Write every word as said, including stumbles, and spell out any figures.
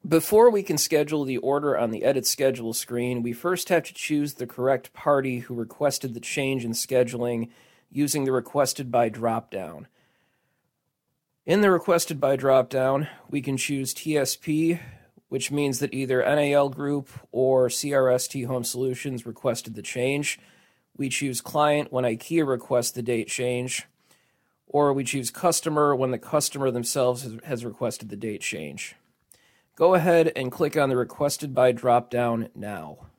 Before we can schedule the order on the Edit Schedule screen, we first have to choose the correct party who requested the change in scheduling using the Requested By dropdown. In the Requested By dropdown, we can choose T S P, which means that either N A L Group or C R S T Home Solutions requested the change. We choose Client when IKEA requests the date change, or we choose Customer when the customer themselves has, has requested the date change. Go ahead and click on the Requested By dropdown now.